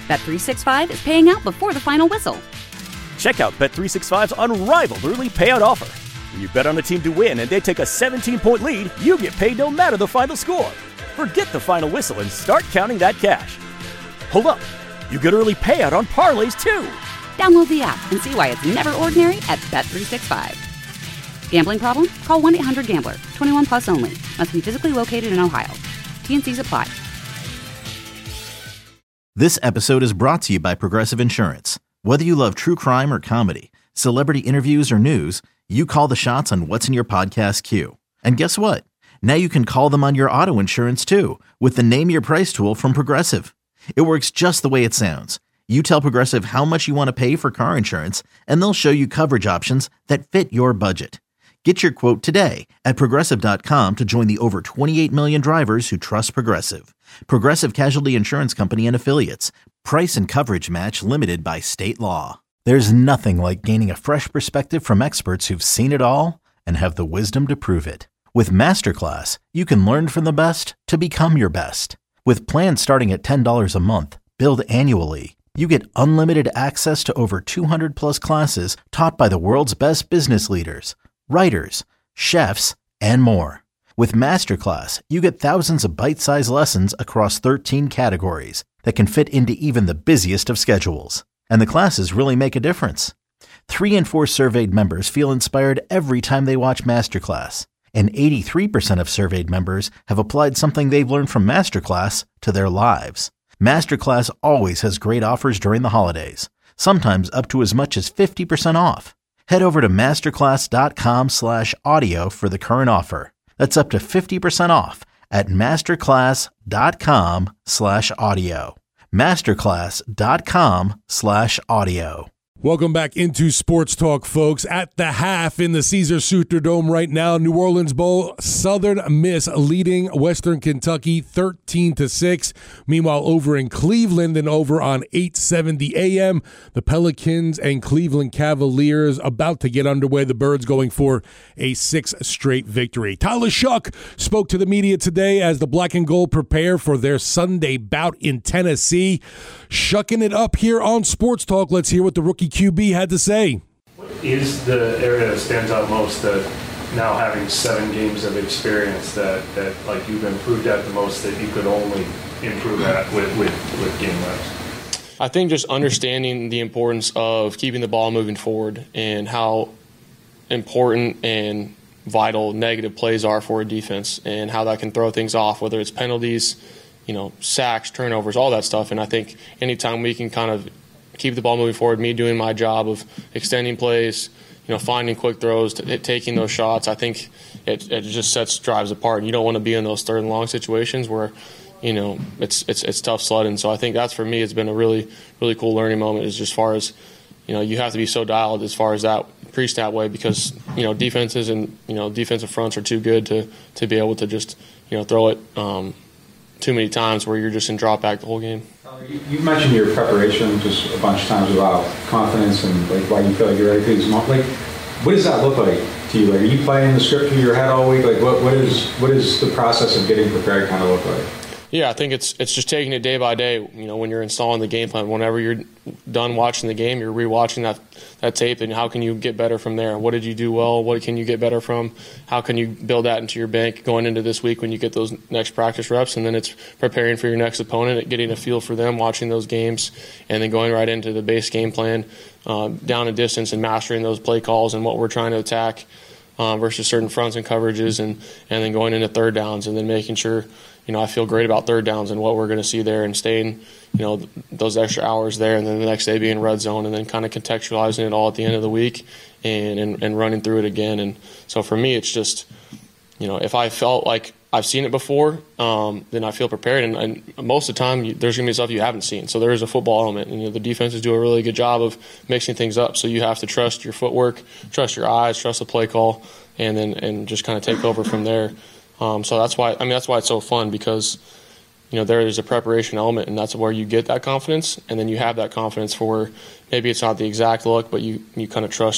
Bet365 is paying out before the final whistle. Check out Bet365's unrivaled early payout offer. When you bet on a team to win and they take a 17-point lead, you get paid no matter the final score. Forget the final whistle and start counting that cash. Hold up. You get early payout on parlays, too. Download the app and see why it's never ordinary at Bet365. Gambling problem? Call 1-800-GAMBLER. 21 plus only. Must be physically located in Ohio. T&Cs apply. This episode is brought to you by Progressive Insurance. Whether you love true crime or comedy, celebrity interviews or news, you call the shots on what's in your podcast queue. And guess what? Now you can call them on your auto insurance too with the Name Your Price tool from Progressive. It works just the way it sounds. You tell Progressive how much you want to pay for car insurance, and they'll show you coverage options that fit your budget. Get your quote today at Progressive.com to join the over 28 million drivers who trust Progressive. Progressive Casualty Insurance Company and Affiliates. Price and coverage match limited by state law. There's nothing like gaining a fresh perspective from experts who've seen it all and have the wisdom to prove it. With Masterclass, you can learn from the best to become your best. With plans starting at $10 a month, billed annually, you get unlimited access to over 200 plus classes taught by the world's best business leaders, writers, chefs, and more. With Masterclass, you get thousands of bite-sized lessons across 13 categories that can fit into even the busiest of schedules. And the classes really make a difference. 3 in 4 surveyed members feel inspired every time they watch Masterclass. And 83% of surveyed members have applied something they've learned from Masterclass to their lives. Masterclass always has great offers during the holidays, sometimes up to as much as 50% off. Head over to masterclass.com/audio for the current offer. That's up to 50% off at masterclass.com/audio. masterclass.com/audio. Welcome back into Sports Talk, folks. At the half in the Caesar Superdome right now, New Orleans Bowl, Southern Miss leading Western Kentucky 13-6. Meanwhile, over in Cleveland and over on 870 AM, the Pelicans and Cleveland Cavaliers about to get underway. The Birds going for a 6th straight victory. Tyler Shough spoke to the media today as the Black and Gold prepare for their Sunday bout in Tennessee. Shucking it up here on Sports Talk. Let's hear what the rookie QB had to say. What is the area that stands out most, that now having 7 games of experience that like you've improved at the most, that you could only improve at with game reps? I think just understanding the importance of keeping the ball moving forward and how important and vital negative plays are for a defense and how that can throw things off, whether it's penalties, sacks, turnovers, all that stuff. And I think anytime we can kind of keep the ball moving forward, me doing my job of extending plays, finding quick throws, taking those shots, I think it just drives apart. And you don't want to be in those third and long situations where, it's tough sledding. So I think that's, for me, it's been a really, really cool learning moment, is just as far as, you have to be so dialed as far as that pre-snap way, because, defenses and, defensive fronts are too good to be able to just, throw it too many times where you're just in drop back the whole game. You mentioned your preparation just a bunch of times about confidence and why you feel like you're ready for these moments. What does that look like to you? Are you playing the script through your head all week? What is the process of getting prepared kind of look like? Yeah, I think it's just taking it day by day. When you're installing the game plan, whenever you're done watching the game, you're rewatching that tape, and how can you get better from there? What did you do well? What can you get better from? How can you build that into your bank going into this week when you get those next practice reps? And then it's preparing for your next opponent, getting a feel for them, watching those games, and then going right into the base game plan, down a distance and mastering those play calls and what we're trying to attack versus certain fronts and coverages, and then going into third downs and then making sure I feel great about third downs and what we're going to see there, and staying, those extra hours there, and then the next day being red zone, and then kind of contextualizing it all at the end of the week and running through it again. And so for me, it's just, if I felt like I've seen it before, then I feel prepared. And most of the time, there's going to be stuff you haven't seen. So there is a football element, and the defenses do a really good job of mixing things up. So you have to trust your footwork, trust your eyes, trust the play call, and just kind of take over from there. So that's why it's so fun, because there is a preparation element, and that's where you get that confidence, and then you have that confidence for maybe it's not the exact look, but you kind of trust that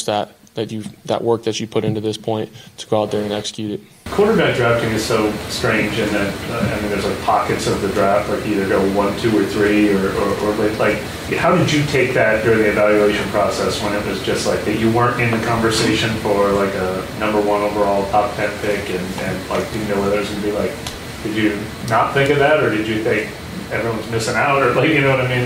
that work that you put into this point to go out there and execute it. Quarterback drafting is so strange in that there's like pockets of the draft, like either go 1, 2, or 3, or like how did you take that during the evaluation process when it was just like that you weren't in the conversation for like a number 1 overall top 10 pick and like didn't know whether it was going to be like, did you not think of that, or did you think everyone's missing out, or like, you know what I mean?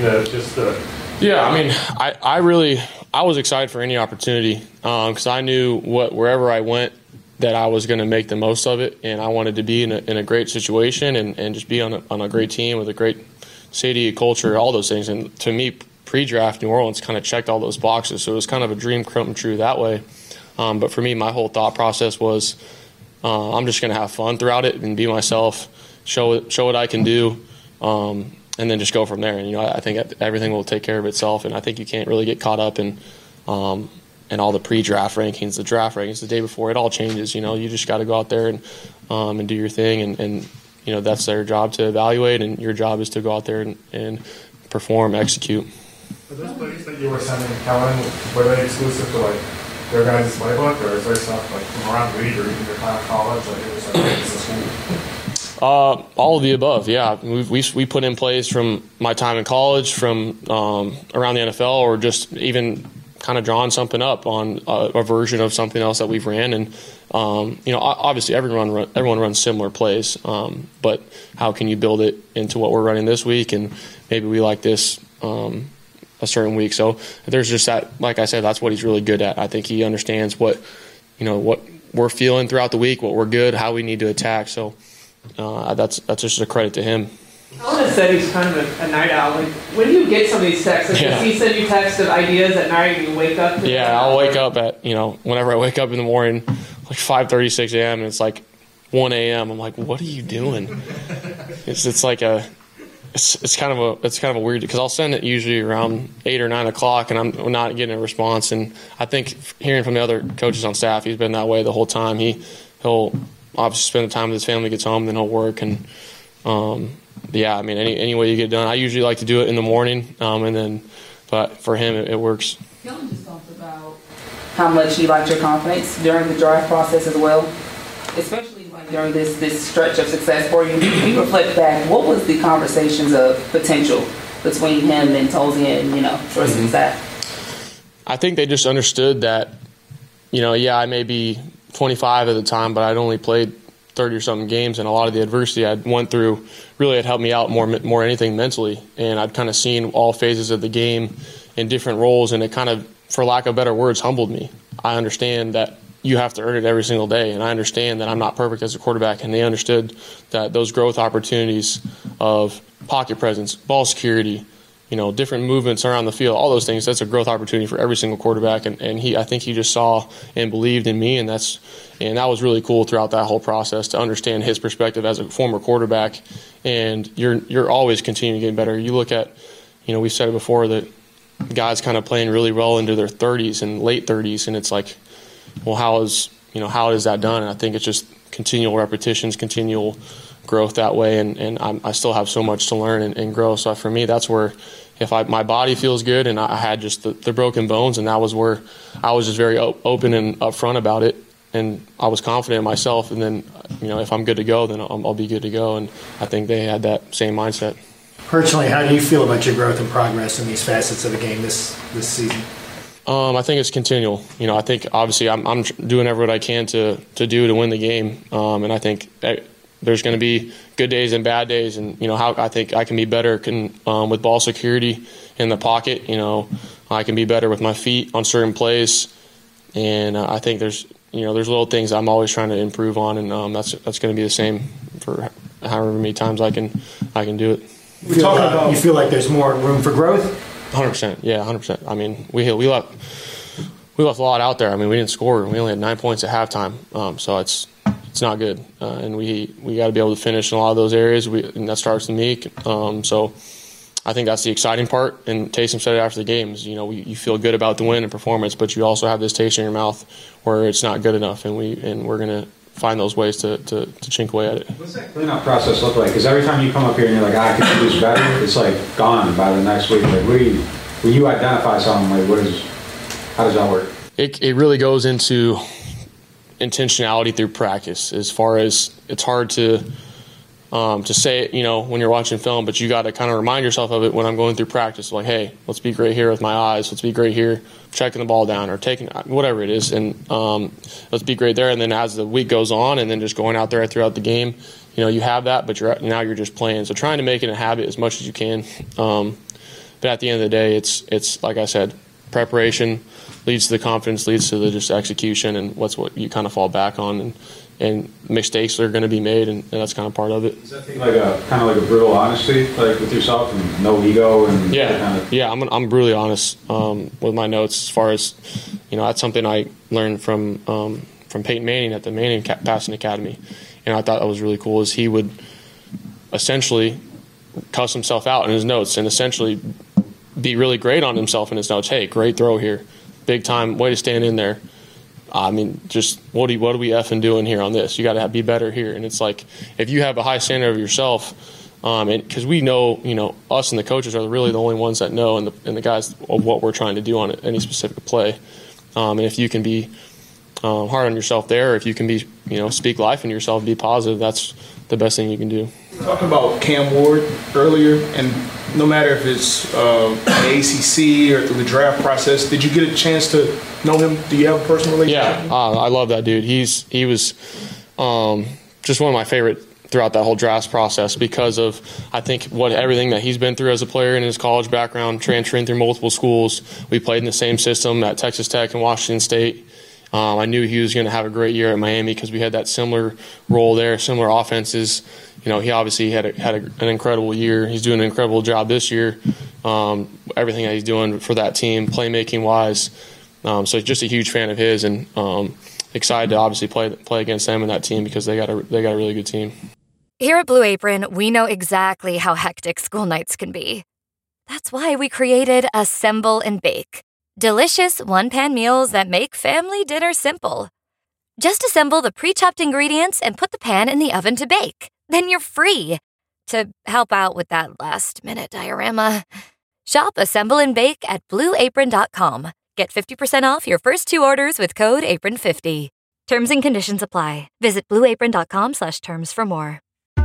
Yeah, I mean, I was excited for any opportunity because I knew wherever I went that I was going to make the most of it, and I wanted to be in a great situation and just be on a great team with a great city, culture, all those things. And to me, pre-draft New Orleans kind of checked all those boxes, so it was kind of a dream come true that way. But for me, my whole thought process was I'm just going to have fun throughout it and be myself, show what I can do, and then just go from there. And I think everything will take care of itself. And I think you can't really get caught up in all the pre-draft rankings, the draft rankings, the day before. It all changes. You just got to go out there and do your thing. And that's their job to evaluate, and your job is to go out there and perform, execute. For those plays that you were sending Kellen, were they exclusive to like their guys' playbook, or is there stuff like from around the league or even your time in college, like it was like it's a school? All of the above, yeah. We put in plays from my time in college, from around the NFL, or just even kind of drawing something up on a version of something else that we've ran. And obviously everyone runs similar plays, but how can you build it into what we're running this week? And maybe we like this a certain week. So there's just that. Like I said, that's what he's really good at. I think he understands what we're feeling throughout the week, what we're good, how we need to attack. So. That's just a credit to him. Kellen has said he's kind of a night owl. Like, when do you get some of these texts? Like, does he send you texts of ideas at night and you wake up? I'll wake up at, whenever I wake up in the morning, like 5:36 a.m. and it's like 1 a.m. I'm like, what are you doing? It's kind of a weird, because I'll send it usually around 8 or 9 o'clock and I'm not getting a response. And I think hearing from the other coaches on staff, he's been that way the whole time. He'll obviously spend the time with his family, gets home, then he'll work. And any way you get it done. I usually like to do it in the morning, but for him it works. Kellen just talked about how much he liked your confidence during the draft process as well, especially like during this stretch of success for you. You reflect back, what was the conversations of potential between him and Tolzien and Tristan Sapp? I think they just understood that I may be 25 at the time, but I'd only played 30 or something games, and a lot of the adversity I went through really had helped me out more anything mentally. And I'd kind of seen all phases of the game in different roles, and it kind of, for lack of better words, humbled me. I understand that you have to earn it every single day, and I understand that I'm not perfect as a quarterback, and they understood that those growth opportunities of pocket presence, ball security, different movements around the field, all those things, that's a growth opportunity for every single quarterback. And I think he just saw and believed in me, and that was really cool throughout that whole process to understand his perspective as a former quarterback. And you're always continuing to get better. You look at, we've said it before, that guys kind of playing really well into their 30s and late 30s, and it's like, well, how is that done? And I think it's just continual repetitions, continual growth that way, and I still have so much to learn and grow. So for me, that's where, if my body feels good and I had just the broken bones, and that was where I was just very open and upfront about it, and I was confident in myself, and then if I'm good to go, then I'll be good to go. And I think they had that same mindset. Personally, how do you feel about your growth and progress in these facets of the game this season? I think it's continual. I think obviously I'm doing everything I can to win the game, and I think there's going to be good days and bad days, and how I think I can be better with ball security in the pocket. I can be better with my feet on certain plays, and I think there's little things I'm always trying to improve on, and that's going to be the same for however many times I can do it. You feel like there's more room for growth? 100%, yeah, 100%. I mean, we left a lot out there. I mean, we didn't score. We only had 9 points at halftime, so it's not good. And we got to be able to finish in a lot of those areas, and that starts with me. So I think that's the exciting part. And Taysom said it after the game, is, you feel good about the win and performance, but you also have this taste in your mouth where it's not good enough, and we're going to find those ways to chink away at it. What's that cleanup process look like? Because every time you come up here and you're like, I could do this better, it's like gone by the next week. Like, when you identify something, like how does that work? it really goes into intentionality through practice. As far as it's hard to say it, when you're watching film, but you got to kind of remind yourself of it when I'm going through practice. Like, hey, let's be great here with my eyes. Let's be great here, checking the ball down or taking whatever it is, and let's be great there. And then as the week goes on, and then just going out there throughout the game, you have that, but you're just playing. So trying to make it a habit as much as you can. But at the end of the day, it's like I said, preparation leads to the confidence, leads to the just execution, and what you kind of fall back on, and mistakes are going to be made, and that's kind of part of it. Is that thing like a brutal honesty, like with yourself, and no ego, and I'm brutally honest with my notes. As far as that's something I learned from Peyton Manning at the Manning Passing Academy, and I thought that was really cool. Is he would essentially cuss himself out in his notes, and essentially be really great on himself in his notes. Hey, great throw here, big time, way to stand in there. I mean, just what are we effing doing here on this? You got to be better here. And it's like, if you have a high standard of yourself, and because we know, us and the coaches are really the only ones that know, and the guys of what we're trying to do on any specific play. And if you can be hard on yourself there, or if you can be, speak life into yourself, be positive, that's the best thing you can do. Talking about Cam Ward earlier, and no matter if it's the ACC or through the draft process, did you get a chance to know him? Do you have a personal relationship? Yeah, I love that dude. He was just one of my favorite throughout that whole draft process, because of, I think, everything that he's been through as a player in his college background, transferring through multiple schools. We played in the same system at Texas Tech and Washington State. I knew he was going to have a great year at Miami because we had that similar role there, similar offenses. He obviously had an incredible year. He's doing an incredible job this year. Everything that he's doing for that team, playmaking wise. So just a huge fan of his, and excited to obviously play against them and that team, because they got a really good team. Here at Blue Apron, we know exactly how hectic school nights can be. That's why we created Assemble and Bake. Delicious one-pan meals that make family dinner simple. Just assemble the pre-chopped ingredients and put the pan in the oven to bake. Then you're free to help out with that last-minute diorama. Shop Assemble and Bake at BlueApron.com. Get 50% off your first 2 orders with code APRON50. Terms and conditions apply. Visit BlueApron.com/terms for more.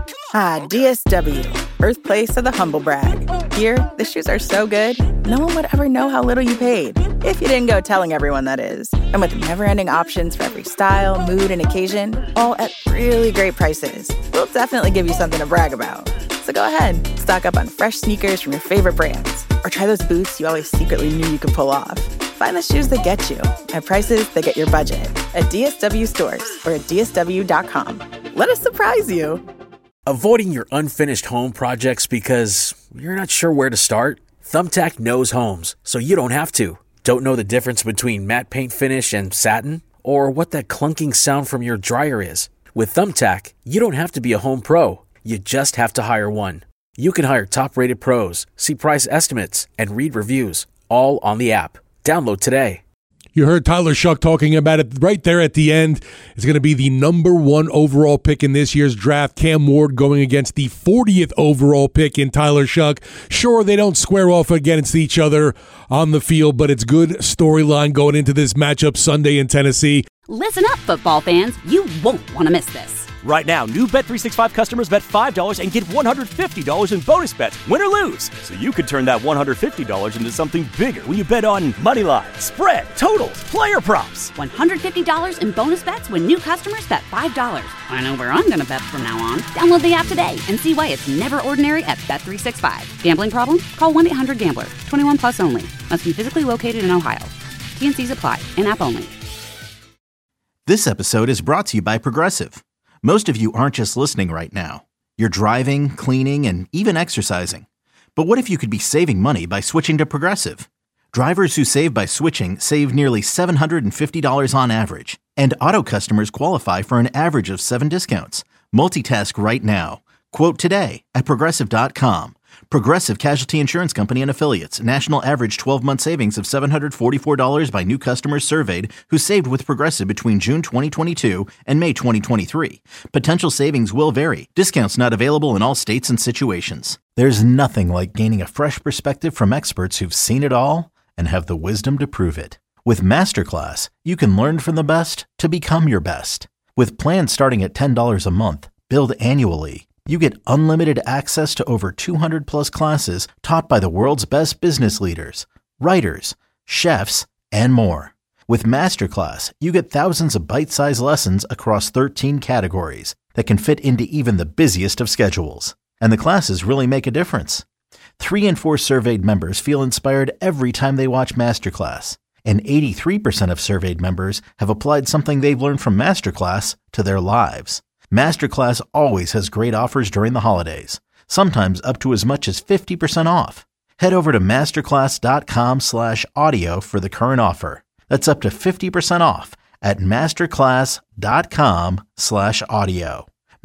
DSW, birthplace of the humble brag. Here, the shoes are so good, no one would ever know how little you paid. If you didn't go telling everyone, that is. And with never-ending options for every style, mood, and occasion, all at really great prices, we'll definitely give you something to brag about. So go ahead, stock up on fresh sneakers from your favorite brands, or try those boots you always secretly knew you could pull off. Find the shoes that get you at prices that get your budget at DSW stores or at DSW.com. Let us surprise you. Avoiding your unfinished home projects because you're not sure where to start? Thumbtack knows homes, so you don't have to. Don't know the difference between matte paint finish and satin? Or what that clunking sound from your dryer is? With Thumbtack, you don't have to be a home pro. You just have to hire one. You can hire top-rated pros, see price estimates, and read reviews, all on the app. Download today. You heard Tyler Shough talking about it right there at the end. It's going to be the number 1 overall pick in this year's draft. Cam Ward going against the 40th overall pick in Tyler Shough. Sure, they don't square off against each other on the field, but it's good storyline going into this matchup Sunday in Tennessee. Listen up, football fans. You won't want to miss this. Right now, new Bet365 customers bet $5 and get $150 in bonus bets, win or lose. So you could turn that $150 into something bigger when you bet on money line, spread, totals, player props. $150 in bonus bets when new customers bet $5. I know where I'm going to bet from now on. Download the app today and see why it's never ordinary at Bet365. Gambling problem? Call 1-800-GAMBLER. 21 plus only. Must be physically located in Ohio. T&Cs apply. In-app only. This episode is brought to you by Progressive. Most of you aren't just listening right now. You're driving, cleaning, and even exercising. But what if you could be saving money by switching to Progressive? Drivers who save by switching save nearly $750 on average. And auto customers qualify for an average of 7 discounts. Multitask right now. Quote today at Progressive.com. Progressive Casualty Insurance Company and Affiliates. National average 12-month savings of $744 by new customers surveyed who saved with Progressive between June 2022 and May 2023. Potential savings will vary. Discounts not available in all states and situations. There's nothing like gaining a fresh perspective from experts who've seen it all and have the wisdom to prove it. With Masterclass, you can learn from the best to become your best. With plans starting at $10 a month, billed annually, you get unlimited access to over 200 plus classes taught by the world's best business leaders, writers, chefs, and more. With Masterclass, you get thousands of bite-sized lessons across 13 categories that can fit into even the busiest of schedules. And the classes really make a difference. 3 in 4 surveyed members feel inspired every time they watch Masterclass. And 83% of surveyed members have applied something they've learned from Masterclass to their lives. Masterclass always has great offers during the holidays, sometimes up to as much as 50% off. Head over to masterclass.com/audio for the current offer. That's up to 50% off at masterclass.com/audio.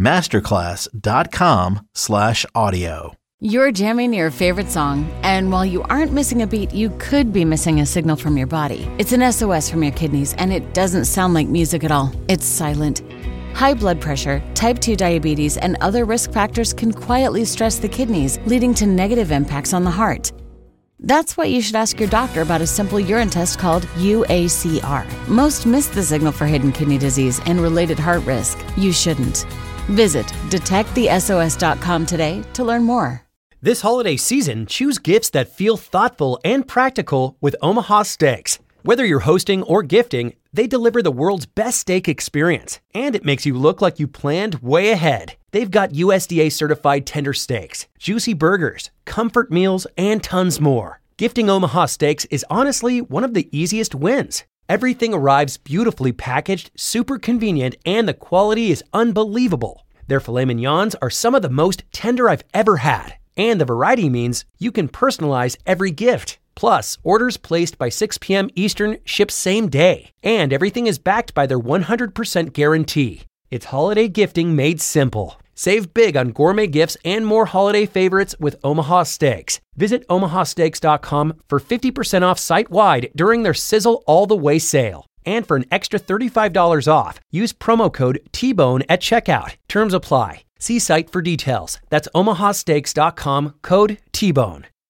masterclass.com/audio. You're jamming your favorite song, and while you aren't missing a beat, you could be missing a signal from your body. It's an SOS from your kidneys, and it doesn't sound like music at all. It's silent. High blood pressure, type 2 diabetes, and other risk factors can quietly stress the kidneys, leading to negative impacts on the heart. That's why you should ask your doctor about a simple urine test called UACR. Most miss the signal for hidden kidney disease and related heart risk. You shouldn't. Visit detectthesos.com today to learn more. This holiday season, choose gifts that feel thoughtful and practical with Omaha Steaks. Whether you're hosting or gifting, they deliver the world's best steak experience, and it makes you look like you planned way ahead. They've got USDA certified tender steaks, juicy burgers, comfort meals, and tons more. Gifting Omaha Steaks is honestly one of the easiest wins. Everything arrives beautifully packaged, super convenient, and the quality is unbelievable. Their filet mignons are some of the most tender I've ever had. And the variety means you can personalize every gift. Plus, orders placed by 6 p.m. Eastern ship same day. And everything is backed by their 100% guarantee. It's holiday gifting made simple. Save big on gourmet gifts and more holiday favorites with Omaha Steaks. Visit omahasteaks.com for 50% off site-wide during their Sizzle All the Way sale. And for an extra $35 off, use promo code TBONE at checkout. Terms apply. See site for details. That's omahasteaks.com, code TBONE.